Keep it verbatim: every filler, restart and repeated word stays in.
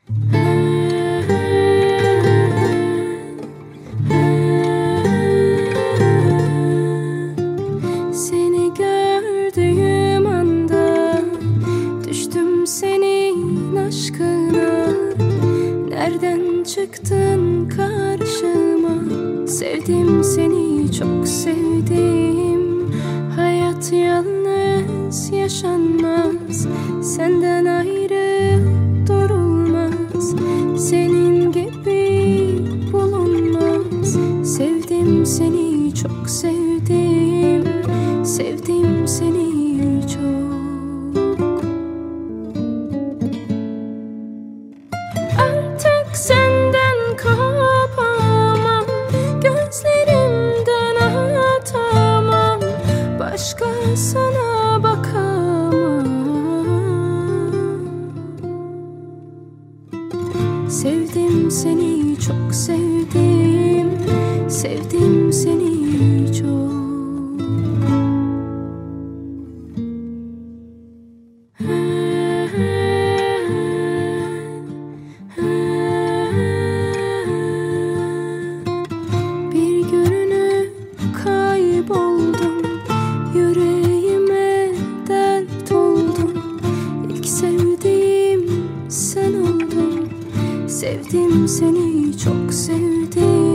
Seni gördüğüm anda düştüm senin aşkına. Nereden çıktın karşıma? Sevdim seni, çok sevdim. Hayat yalnız yaşanmaz, senden ayrı durulmaz. Senin gibi bulunmaz. Sevdim seni, çok sevdim. Sevdim seni çok. Artık senden kopamam, gözlerimden atamam. Başkasına bakamam. Sevdim seni, çok sevdim. Sevdim seni çok. Bir görünüp kayboldum, yüreğime dert oldum. İlk sevdiğim sen oldun. Sevdim seni, çok sevdim.